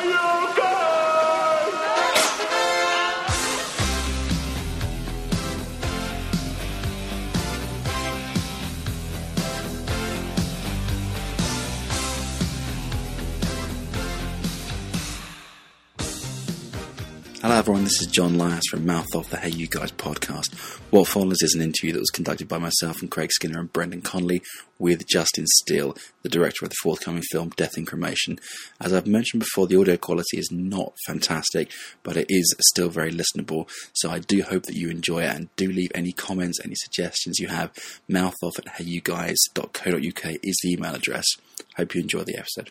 Hello everyone, this is John Lyas from Mouth Off, the Hey You Guys podcast. What follows is an interview that was conducted by myself and Craig Skinner and Brendan Connolly with Justin Steele, the director of the forthcoming film Death and Cremation. As I've mentioned before, the audio quality is not fantastic, but it is still very listenable, so I do hope that you enjoy it, and do leave any comments, any suggestions you have. mouthoff@heyyouguys.co.uk is the email address. Hope you enjoy the episode.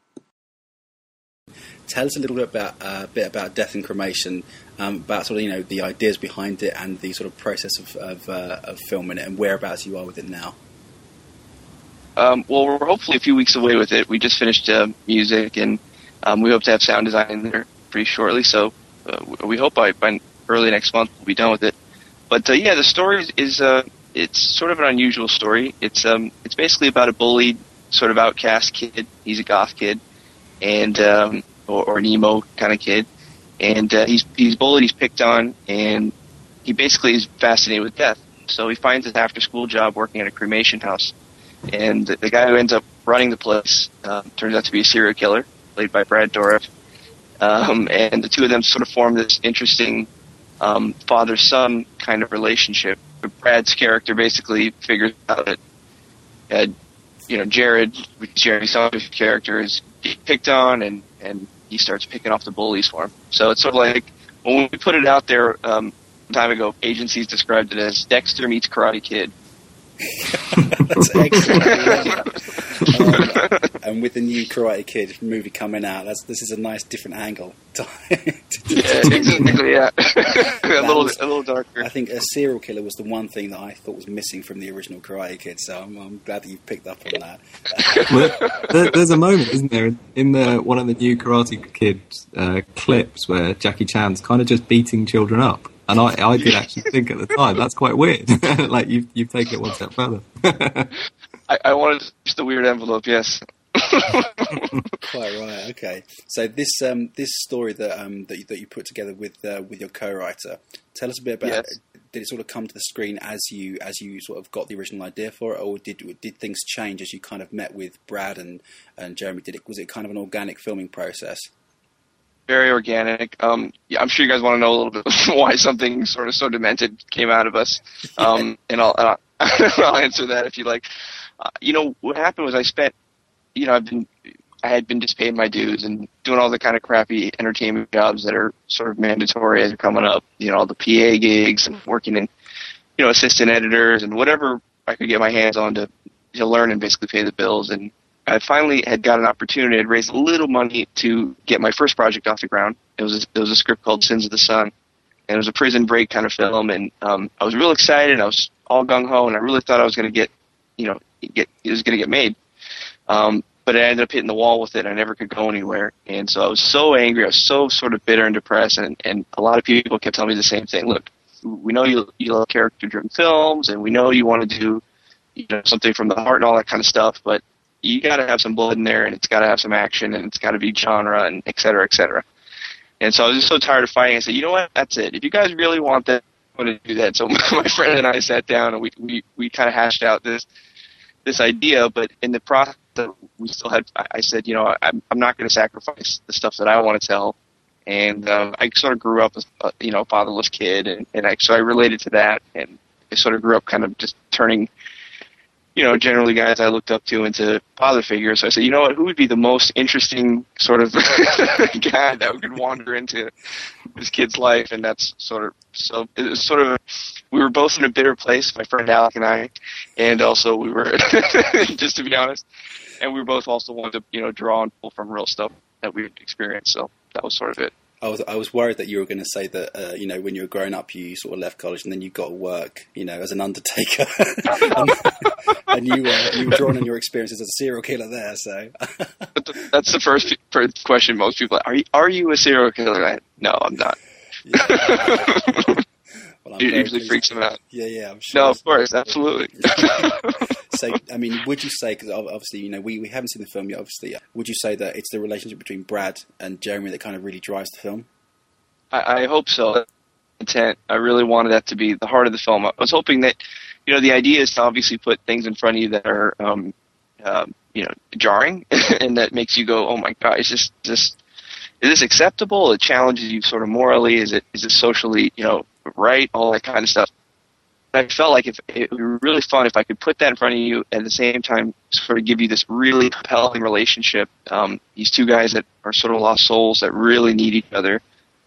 Tell us a little bit about Death and Cremation, about sort of the ideas behind it and the sort of process of filming it, and whereabouts you are with it now. Well, we're hopefully a few weeks away with it. We just finished music, and we hope to have sound design in there pretty shortly. So we hope by early next month we'll be done with it. But yeah, the story is it's sort of an unusual story. It's basically about a bullied, sort of outcast kid. He's a goth kid, and or an emo kind of kid, and he's bullied, he's picked on, and he basically is fascinated with death. So he finds his after-school job working at a cremation house, and the guy who ends up running the place turns out to be a serial killer, played by Brad Dourif, and the two of them sort of form this interesting father-son kind of relationship. Brad's character basically figures out that Jeremy Saunders' character is picked on, and he starts picking off the bullies for him. So it's sort of like, when we put it out there some time ago, agencies described it as Dexter meets Karate Kid. That's excellent. And with the new Karate Kid movie coming out, this is a nice different angle. Exactly, yeah. a little darker. I think a serial killer was the one thing that I thought was missing from the original Karate Kid, so I'm glad that you've picked up on that. Well, there's a moment, isn't there, in one of the new Karate Kid clips where Jackie Chan's kind of just beating children up. And I did actually think at the time, that's quite weird. Like, you've taken it one step further. I wanted just a weird envelope, yes. Quite right. Okay. So this story that you put together with your co-writer, tell us a bit about. Yes. Did it sort of come to the screen as you sort of got the original idea for it, or did things change as you kind of met with Brad and Jeremy? Was it kind of an organic filming process? Very organic. Yeah, I'm sure you guys want to know a little bit why something sort of so demented came out of us, and I'll answer that if you like. What happened was I had been just paying my dues and doing all the kind of crappy entertainment jobs that are sort of mandatory as they're coming up. All the PA gigs and working in, assistant editors and whatever I could get my hands on to learn and basically pay the bills. And I finally had got an opportunity. I'd raised a little money to get my first project off the ground. It was a script called Sins of the Sun, and it was a prison break kind of film. And I was real excited. I was all gung ho, and I really thought I was going to it was going to get made. But I ended up hitting the wall with it. I never could go anywhere, and so I was so angry. I was so sort of bitter and depressed. And a lot of people kept telling me the same thing. Look, we know you love character-driven films, and we know you want to do something from the heart and all that kind of stuff, but you got to have some blood in there, and it's got to have some action, and it's got to be genre, and et cetera, et cetera. And so I was just so tired of fighting. I said, you know what? That's it. If you guys really want that, I'm going to do that. So my friend and I sat down, and we kind of hashed out this idea. But in the process, we still had. I said, I'm not going to sacrifice the stuff that I want to tell. And I sort of grew up as a fatherless kid, and so I related to that, and I sort of grew up kind of just turning generally guys I looked up to into father figures. So I said, you know what, who would be the most interesting sort of guy that could wander into this kid's life? And that's so it was sort of, we were both in a bitter place, my friend Alec and I, and also we were, just to be honest, and we were both also wanted to, draw and pull from real stuff that we experienced. So that was sort of it. I was worried that you were going to say that, when you were growing up, you sort of left college and then you got to work, as an undertaker. and you were drawing on your experiences as a serial killer there, so. That's the first question most people are you a serial killer? No, I'm not. Well, I'm it very usually pleased. freaks him out. Yeah, I'm sure. No, of course, absolutely. So, I mean, would you say, because obviously, you know, we haven't seen the film yet, obviously, would you say that it's the relationship between Brad and Jeremy that kind of really drives the film? I hope so. Intent. I really wanted that to be the heart of the film. I was hoping that, you know, the idea is to obviously put things in front of you that are, you know, jarring, and that makes you go, oh my God, is this acceptable? It challenges you sort of morally. Is it socially, you know, right? All that kind of stuff. I felt like if it would be really fun if I could put that in front of you and at the same time sort of give you this really compelling relationship. These two guys that are sort of lost souls that really need each other,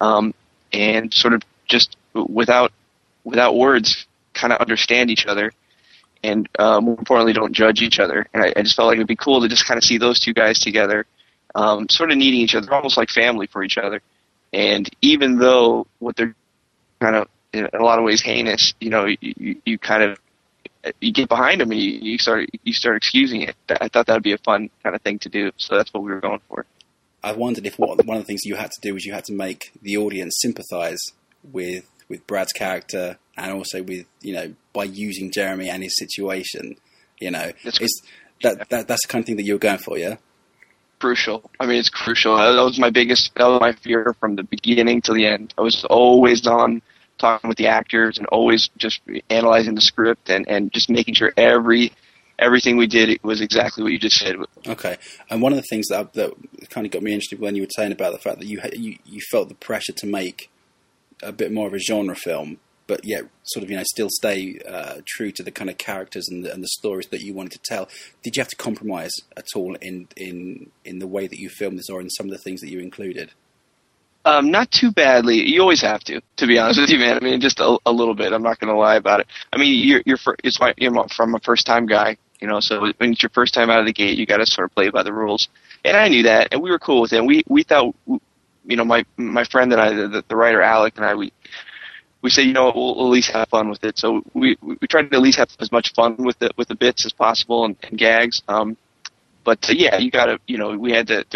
and sort of just without words kind of understand each other, and more importantly don't judge each other. And I just felt like it would be cool to just kind of see those two guys together, sort of needing each other, almost like family for each other. And even though what they're kind of in a lot of ways heinous, you know, you kind of you get behind them and you start excusing it. I thought that would be a fun kind of thing to do, so that's what we were going for. I wondered if one of the things you had to do was you had to make the audience sympathise with Brad's character, and also with, you know, by using Jeremy and his situation, you know, that's the kind of thing that you were going for, yeah. Crucial. I mean, it's crucial. That was my fear from the beginning to the end. I was always on talking with the actors and always just analyzing the script and just making sure everything we did was exactly what you just said. Okay. And one of the things that kind of got me interested when you were saying about the fact that you felt the pressure to make a bit more of a genre film, but yet sort of, you know, still stay true to the kind of characters and the stories that you wanted to tell. Did you have to compromise at all in the way that you filmed this, or in some of the things that you included? Not too badly. You always have to be honest with you, man. I mean, just a little bit. I'm not going to lie about it. I mean, I'm from a first time guy, you know. So when it's your first time out of the gate, you got to sort of play by the rules. And I knew that, and we were cool with it. And we thought, you know, my friend and I, the writer Alec and I, we said, you know, we'll at least have fun with it. So we tried to at least have as much fun with the bits as possible and gags. But yeah, you got to, you know, we had to.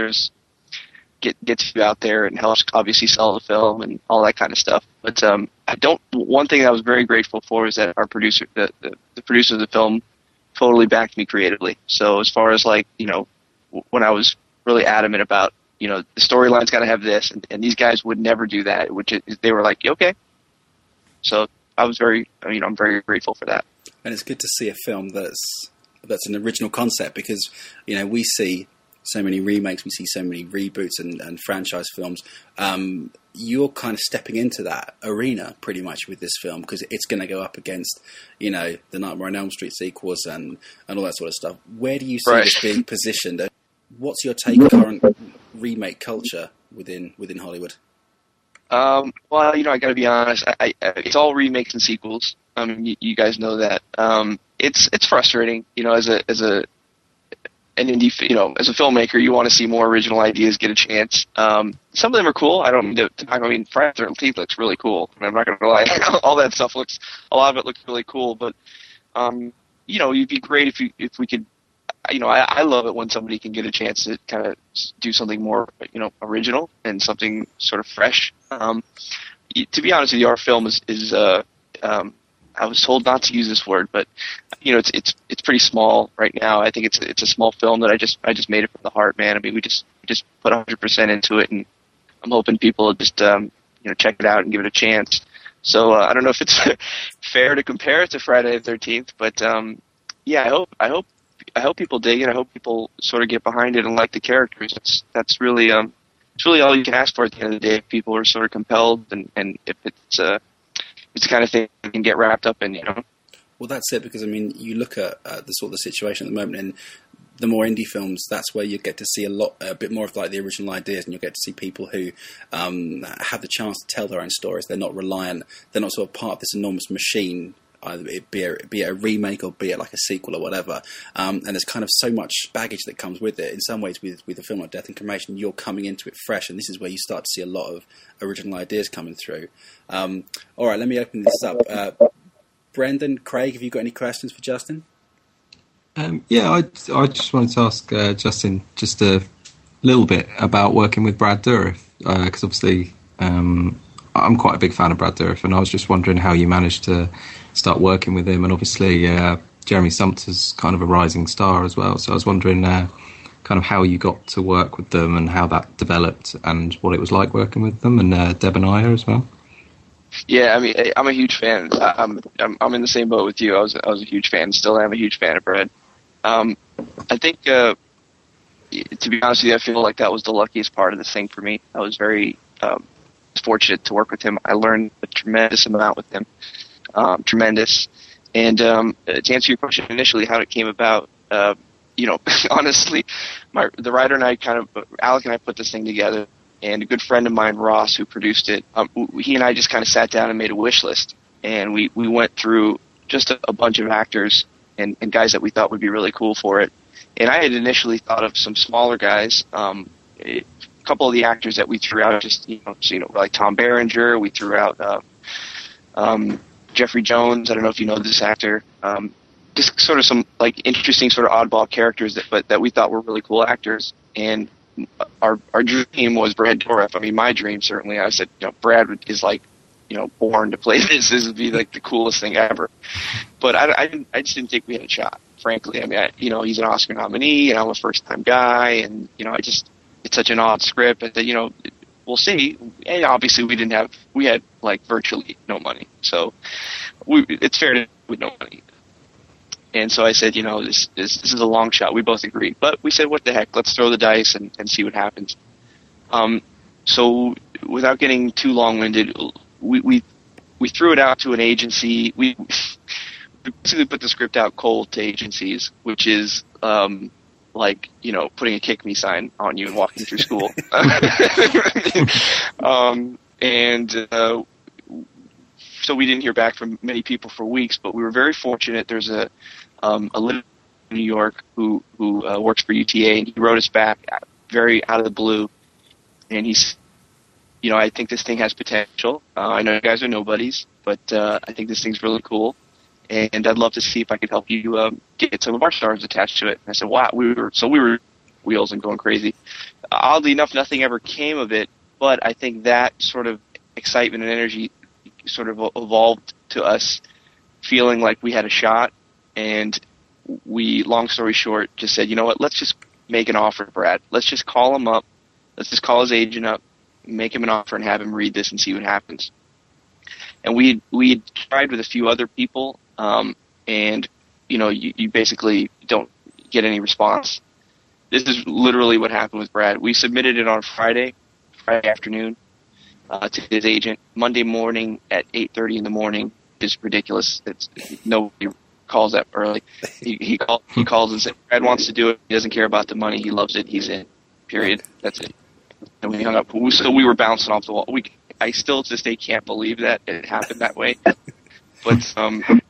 Get you out there and helps obviously sell the film and all that kind of stuff. But one thing I was very grateful for is that our producer, the producer of the film, totally backed me creatively. So as far as, like, you know, when I was really adamant about, you know, the storyline's got to have this, and these guys would never do that, they were like, okay. So I'm very grateful for that. And it's good to see a film that's an original concept, because, you know, we see so many remakes, we see so many reboots and franchise films. You're kind of stepping into that arena pretty much with this film, because it's going to go up against, you know, the Nightmare on Elm Street sequels and all that sort of stuff. Where do you see this being positioned? What's your take on current remake culture within Hollywood? Well, you know, I got to be honest. It's all remakes and sequels. I mean, you guys know that. It's frustrating, you know, as an indie, you know, as a filmmaker, you want to see more original ideas get a chance. Some of them are cool. I don't mean to talk. I mean, Friday the 13th looks really cool. I mean, I'm not going to lie. All that stuff a lot of it looks really cool. But, you know, it'd be great if we could, you know, I love it when somebody can get a chance to kind of do something more, you know, original and something sort of fresh. To be honest with you, our film is I was told not to use this word, but, you know, it's pretty small right now. I think it's a small film that I just made it from the heart, man. I mean, we just put 100% into it, and I'm hoping people just you know, check it out and give it a chance. So I don't know if it's fair to compare it to Friday the 13th, but yeah, I hope people dig it. I hope people sort of get behind it and like the characters. That's really it's really all you can ask for at the end of the day. If people are sort of compelled, and if it's the kind of thing you can get wrapped up in, you know. Well, that's it, because, I mean, you look at the sort of situation at the moment, and the more indie films, that's where you get to see a bit more of, like, the original ideas, and you get to see people who have the chance to tell their own stories. They're not reliant, they're not sort of part of this enormous machine, either be it a remake or be it like a sequel or whatever. And there's kind of so much baggage that comes with it. In some ways, with a film like Death and Cremation, you're coming into it fresh, and this is where you start to see a lot of original ideas coming through. All right, let me open this up. Brendan, Craig, have you got any questions for Justin? Yeah, I just wanted to ask Justin just a little bit about working with Brad Dourif, because obviously I'm quite a big fan of Brad Dourif, and I was just wondering how you managed to start working with him. And obviously, Jeremy Sumpter's kind of a rising star as well. So I was wondering kind of how you got to work with them and how that developed and what it was like working with them, and Deb and Aya as well. Yeah, I mean, I'm a huge fan. I'm in the same boat with you. I was a huge fan. Still am a huge fan of Brad. I think, to be honest with you, I feel like that was the luckiest part of this thing for me. I was very fortunate to work with him. I learned a tremendous amount with him. Tremendous. And to answer your question initially, how it came about, honestly, the writer and I Alec and I put this thing together, and a good friend of mine, Ross, who produced it, he and I just kind of sat down and made a wish list, and we went through just a bunch of actors and guys that we thought would be really cool for it. And I had initially thought of some smaller guys, a couple of the actors that we threw out, like Tom Berenger. We threw out Jeffrey Jones. I don't know if you know this actor. Just sort of some like interesting sort of oddball characters that we thought were really cool actors. And our dream was Brad Dourif. I mean, my dream certainly. I said, Brad is like, born to play this. This would be like the coolest thing ever. But I just didn't think we had a shot. Frankly, I mean, he's an Oscar nominee, and I'm a first-time guy, and it's such an odd script. I said, we'll see. And obviously, we had like virtually no money, so it's fair to with no money. And so I said, this is a long shot. We both agreed, but we said, what the heck? Let's throw the dice and see what happens. So without getting too long-winded, we threw it out to an agency. We basically put the script out cold to agencies, which is like putting a kick me sign on you and walking through school. So we didn't hear back from many people for weeks, but we were very fortunate. There's a little in New York who works for UTA, and he wrote us back very out of the blue, and he's, I think this thing has potential. I know you guys are nobodies, but I think this thing's really cool, and I'd love to see if I could help you get some of our stars attached to it. And I said, wow, we were wheels and going crazy. Oddly enough, nothing ever came of it, but I think that sort of excitement and energy sort of evolved to us feeling like we had a shot, and we, long story short, just said, let's just make an offer to Brad. Let's just call him up. Let's just call his agent up, make him an offer, and have him read this and see what happens. And we tried with a few other people, and you basically don't get any response. This is literally what happened with Brad. We submitted it on Friday afternoon to his agent. Monday morning at 8:30 in the morning is ridiculous. Nobody calls that early. He calls and says, Brad wants to do it. He doesn't care about the money. He loves it. He's in. Period. That's it. And we hung up. So we were bouncing off the wall. I still to this day can't believe that it happened that way. But I'm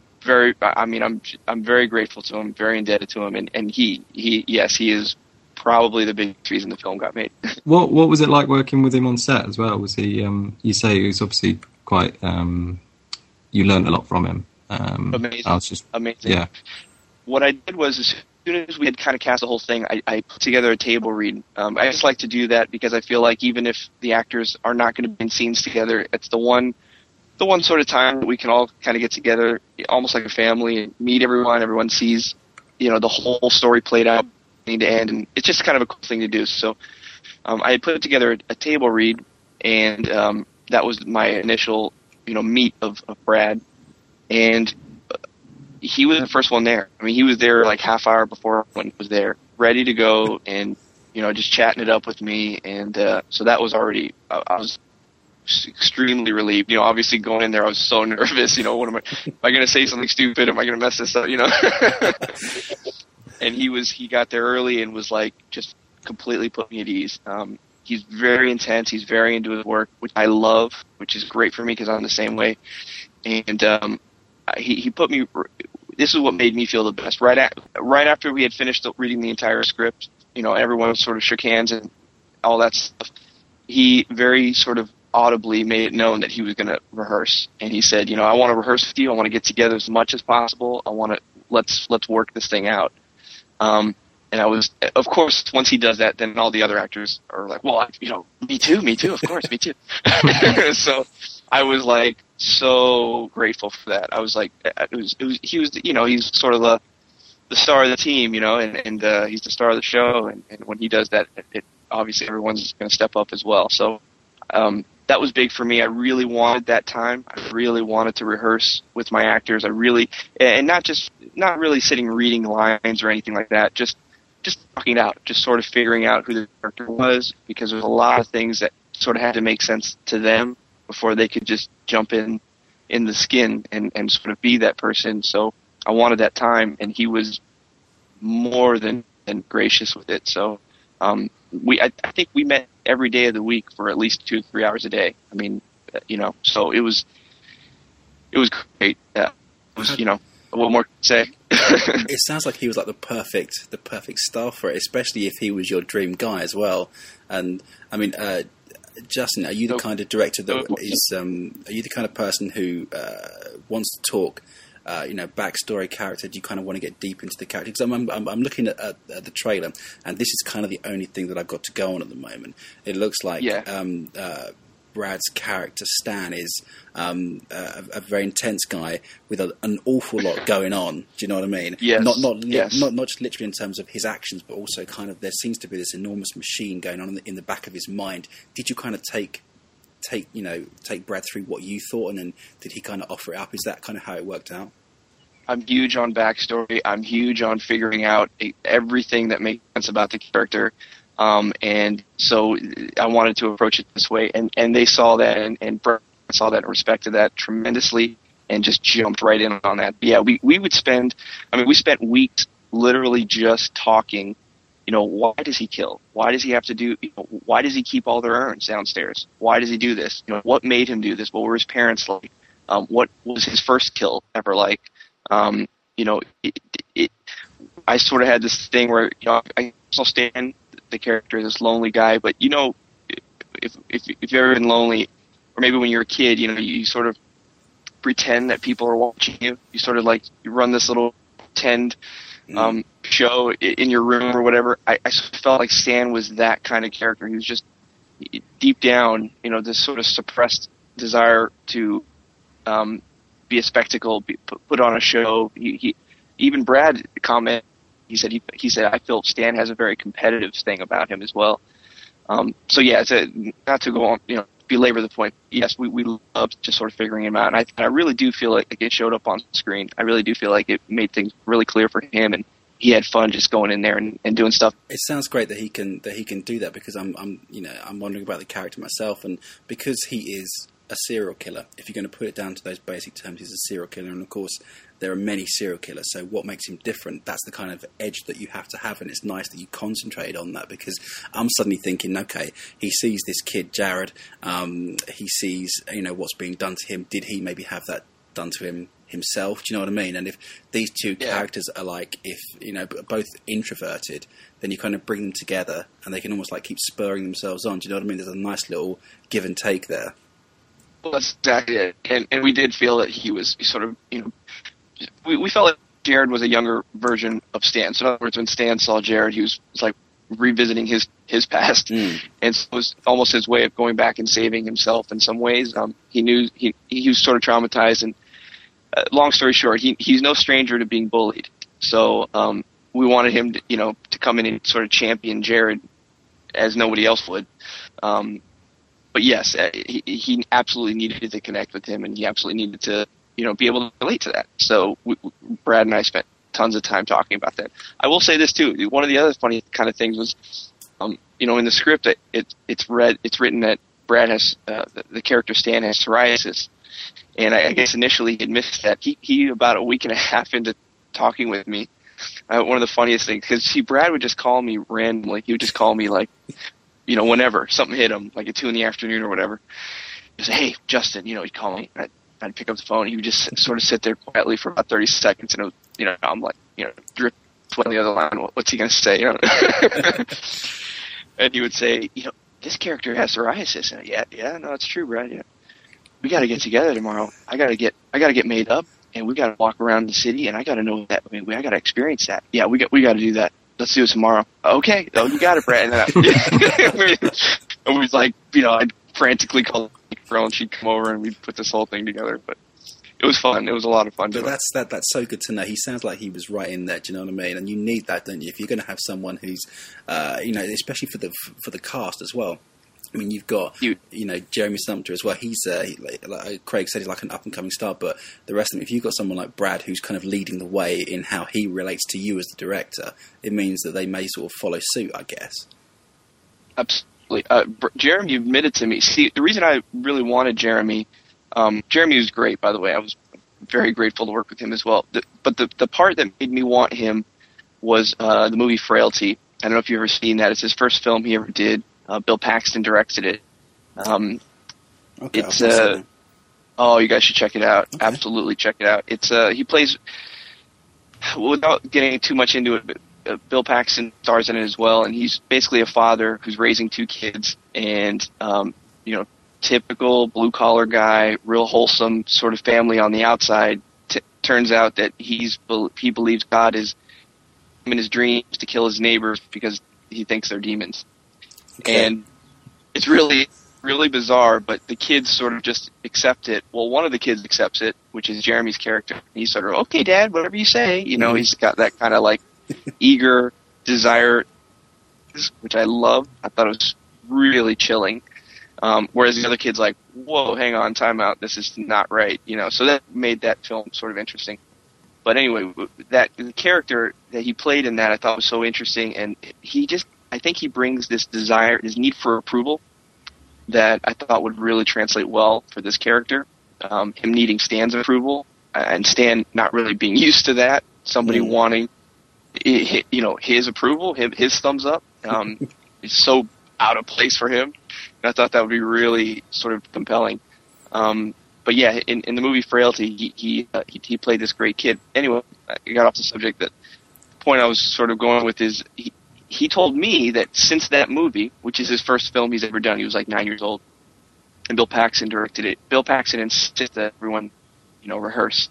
very grateful to him, very indebted to him, and he is probably the biggest reason the film got made. What was it like working with him on set as well? Was he? You say he was obviously quite. You learned a lot from him. Amazing. Amazing. Yeah. What I did was, as soon as we had kind of cast the whole thing, I put together a table read. I just like to do that because I feel like even if the actors are not going to be in scenes together, it's the one sort of time that we can all kind of get together, almost like a family, and meet everyone. Everyone sees, the whole story played out, beginning to end, and it's just kind of a cool thing to do. So I had put together a table read, and that was my initial, meet of Brad. And he was the first one there. I mean, he was there like half hour before everyone was there, ready to go, and just chatting it up with me. And so that was already. I was extremely relieved. Obviously going in there, I was so nervous. What am I going to say something stupid? Am I going to mess this up? And he got there early and was like just completely put me at ease. He's very intense. He's very into his work, which I love, which is great for me because I'm the same way. And he put me. This is what made me feel the best. Right after we had finished reading the entire script, everyone sort of shook hands and all that stuff. He very sort of audibly made it known that he was going to rehearse, and he said, I want to rehearse with you. I want to get together as much as possible. I want to let's work this thing out. And I was, of course, once he does that, then all the other actors are like, well, me too, of course, me too. So I was like so grateful for that. I was like, he was, he's sort of the star of the team, and he's the star of the show. And when he does that, it obviously everyone's going to step up as well. So that was big for me. I really wanted that time. I really wanted to rehearse with my actors. And not really sitting reading lines or anything like that. Just talking it out, just sort of figuring out who the character was, because there's a lot of things that sort of had to make sense to them before they could just jump in the skin and sort of be that person. So I wanted that time, and he was more than gracious with it. So I think we met every day of the week for at least 2 or 3 hours a day. I mean, so it was great. It was, what more to say? It sounds like he was like the perfect star for it, especially if he was your dream guy as well. And I mean, Justin, are you the kind of director that is? Are you the kind of person who wants to talk? Backstory character? Do you kind of want to get deep into the character? Because I'm looking at the trailer, and this is kind of the only thing that I've got to go on at the moment. It looks like Brad's character Stan is a very intense guy with an awful lot going on. Do you know what I mean? Yes. Not Yes. not just literally in terms of his actions, but also kind of there seems to be this enormous machine going on in the back of his mind. Did you kind of take Brad through what you thought, and then did he kind of offer it up? Is that kind of how it worked out? I'm huge on backstory. I'm huge on figuring out everything that makes sense about the character. And so I wanted to approach it this way, and they saw that, and Brad saw that and respected that tremendously, and just jumped right in on that. Yeah, we spent weeks literally just talking. Why does he kill? Why does he have to do? Why does he keep all their urns downstairs? Why does he do this? What made him do this? What were his parents like? What was his first kill ever like? I sort of had this thing where I still stand the character, this lonely guy, but if you've ever been lonely, or maybe when you're a kid, you sort of pretend that people are watching you. You sort of like you run this little pretend show in your room or whatever. I sort of felt like Stan was that kind of character. He was just deep down, this sort of suppressed desire to be a spectacle, put on a show. He even Brad commented. He said I feel Stan has a very competitive thing about him as well. So yeah, not to go on, belabor the point. Yes, we loved just sort of figuring him out, and I really do feel like it showed up on screen. I really do feel like it made things really clear for him, and he had fun just going in there and doing stuff. It sounds great that he can do that, because I'm wondering about the character myself, and because he is a serial killer, if you're going to put it down to those basic terms, he's a serial killer, and of course there are many serial killers, so what makes him different? That's the kind of edge that you have to have, and it's nice that you concentrated on that, because I'm suddenly thinking, okay, he sees this kid Jared, he sees what's being done to him. Did he maybe have that done to him himself? Do you know what I mean? And if these two characters are like, if both introverted, then you kind of bring them together, and they can almost like keep spurring themselves on. Do you know what I mean? There's a nice little give and take there. Well, that's exactly it. And we did feel that he was sort of, we felt like Jared was a younger version of Stan. So in other words, when Stan saw Jared, he was like revisiting his past. And so it was almost his way of going back and saving himself in some ways. He knew he was sort of traumatized, and long story short, he's no stranger to being bullied. So we wanted him to come in and sort of champion Jared as nobody else would. But yes, he absolutely needed to connect with him, and he absolutely needed to, be able to relate to that. So Brad and I spent tons of time talking about that. I will say this too. One of the other funny kind of things was, in the script, it's written that Brad has the character Stan has psoriasis, and I guess initially he admits that. He about a week and a half into talking with me, one of the funniest things, because Brad would just call me randomly. He would just call me like, whenever something hit him, like at 2 PM or whatever. He'd say, "Hey, Justin," he'd call me. I'd pick up the phone. He would just sort of sit there quietly for about 30 seconds, and it was, I'm like, drip on the other line. What's he going to say? And he would say, this character has psoriasis. And yeah, no, it's true, Brad. Yeah, we got to get together tomorrow. I got to get made up, and we got to walk around the city, and I got to know that. I got to experience that. Yeah, we got to do that. let's do it tomorrow. Okay, oh, you got it, Brad. And then it was like, I'd frantically call the girl, and she'd come over, and we'd put this whole thing together. But it was fun. It was a lot of fun. But that's so good to know. He sounds like he was right in there. Do you know what I mean? And you need that, don't you? If you're going to have someone who's, especially for the cast as well. I mean, you've got, Jeremy Sumpter as well. He's, like Craig said, he's like an up-and-coming star. But the rest of them, if you've got someone like Brad who's kind of leading the way in how he relates to you as the director, it means that they may sort of follow suit, I guess. Absolutely. Jeremy admitted to me. See, the reason I really wanted Jeremy, Jeremy was great, by the way. I was very grateful to work with him as well. But the part that made me want him was the movie Frailty. I don't know if you've ever seen that. It's his first film he ever did. Bill Paxton directed it. Okay, it's you guys should check it out. Okay. Absolutely check it out. It's he plays, without getting too much into it, but Bill Paxton stars in it as well, and he's basically a father who's raising two kids, and typical blue collar guy, real wholesome sort of family on the outside. Turns out that he believes God is in his dreams to kill his neighbors because he thinks they're demons. Okay. And it's really, really bizarre, but the kids sort of just accept it. Well, one of the kids accepts it, which is Jeremy's character. He's sort of, okay, Dad, whatever you say. He's got that kind of like eager desire, which I love. I thought it was really chilling. Whereas the other kid's like, whoa, hang on, time out. This is not right. So that made that film sort of interesting. But anyway, the character that he played in that I thought was so interesting, and I think he brings this desire, this need for approval that I thought would really translate well for this character. Him needing Stan's approval, and Stan not really being used to that. Somebody wanting, his approval, his thumbs up, is so out of place for him. And I thought that would be really sort of compelling. But yeah, in the movie Frailty, he played this great kid. Anyway, I got off the subject. That the point I was sort of going with is he told me that since that movie, which is his first film he's ever done, he was like 9 years old, and Bill Paxton directed it. Bill Paxton insisted that everyone, rehearse.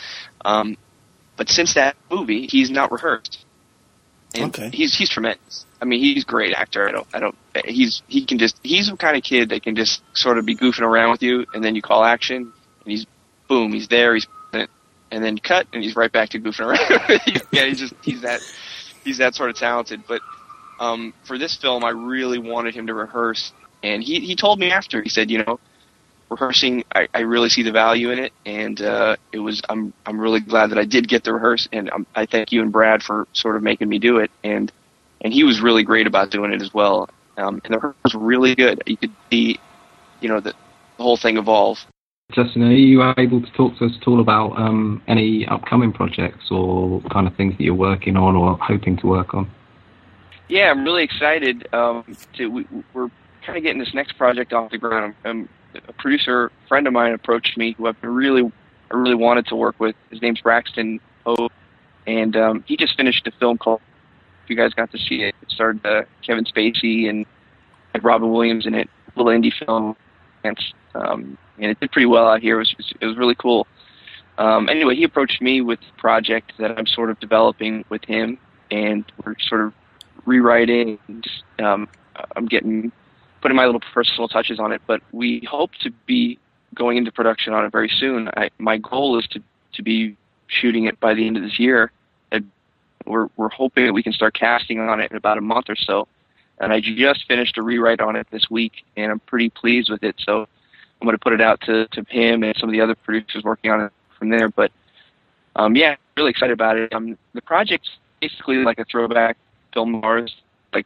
But since that movie, he's not rehearsed. And okay. He's tremendous. I mean, he's a great actor. He's the kind of kid that can just sort of be goofing around with you, and then you call action, and he's there, and then cut, and he's right back to goofing around. Yeah, he's that sort of talented. But for this film, I really wanted him to rehearse, and he told me after. He said, rehearsing, I really see the value in it, and I'm really glad that I did get to rehearse, and I thank you and Brad for sort of making me do it, and he was really great about doing it as well. And the rehearsal was really good. You could see, the whole thing evolve. Justin, are you able to talk to us at all about any upcoming projects or kind of things that you're working on or hoping to work on? Yeah, I'm really excited. We're kind of getting this next project off the ground. A producer friend of mine approached me who I really wanted to work with. His name's Braxton O, and he just finished a film called, if you guys got to see it, it starred Kevin Spacey and had Robin Williams in it, a little indie film, and it did pretty well out here. It was really cool. Anyway, he approached me with a project that I'm sort of developing with him, and we're sort of rewriting. And just, I'm putting my little personal touches on it, but we hope to be going into production on it very soon. My goal is to be shooting it by the end of this year. We're hoping that we can start casting on it in about a month or so. And I just finished a rewrite on it this week, and I'm pretty pleased with it. So I'm going to put it out to him and some of the other producers working on it from there. But yeah, really excited about it. The project's basically like a throwback film noirs, like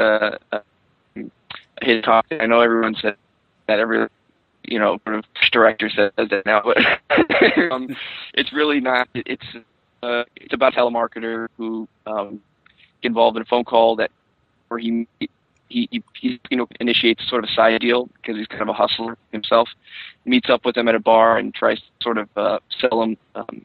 Hitchcock. I know everyone said that, every sort of director says that now, but it's really not. It's about a telemarketer who gets involved in a phone call where he initiates sort of a side deal because he's kind of a hustler himself. He meets up with him at a bar and tries to sort of sell him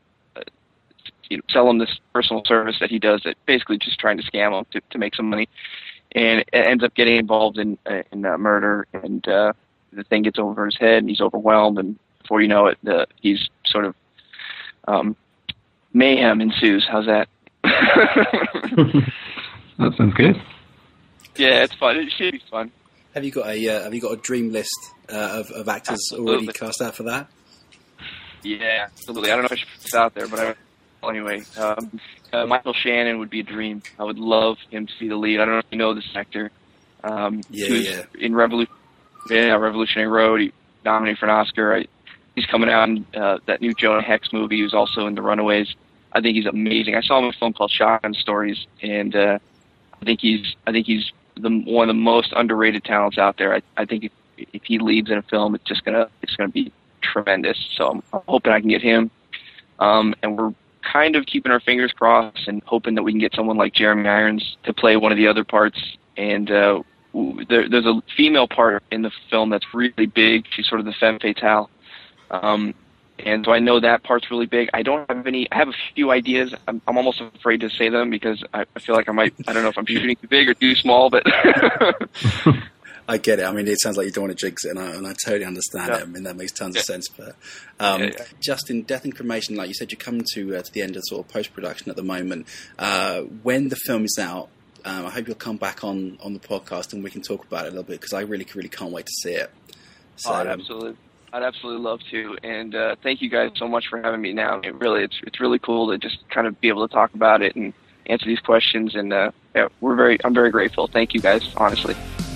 this personal service that he does, that basically just trying to scam him to make some money, and it ends up getting involved in murder, and the thing gets over his head, and he's overwhelmed, and before you know it, he's sort of mayhem ensues. How's that? That sounds good. Yeah, it's fun. It should be fun. Have you got a dream list of actors already cast out for that? Yeah, absolutely. I don't know if I should put this out there, but anyway, Michael Shannon would be a dream. I would love him to be the lead. I don't know if you know this actor. He was in Revolutionary Road. He nominated for an Oscar. He's coming out in that new Jonah Hex movie. He was also in The Runaways. I think he's amazing. I saw him in a film called Shotgun Stories, and I think he's one of the most underrated talents out there. I think if he leads in a film, it's gonna be tremendous. So I'm hoping I can get him. And we're kind of keeping our fingers crossed and hoping that we can get someone like Jeremy Irons to play one of the other parts. And there's a female part in the film that's really big. She's sort of the femme fatale. And so I know that part's really big. I have a few ideas. I'm almost afraid to say them because I feel like I don't know if I'm shooting too big or too small, but I get it. I mean, it sounds like you don't want to jinx it, and I totally understand it. I mean, that makes tons of sense. But Justin, Death and Cremation, like you said, you're coming to the end of sort of post-production at the moment. When the film is out, I hope you'll come back on the podcast and we can talk about it a little bit because I really can't wait to see it. So, I'd absolutely love to, and thank you guys so much for having me now. It's really cool to just kind of be able to talk about it and answer these questions, and I'm very grateful. Thank you guys, honestly.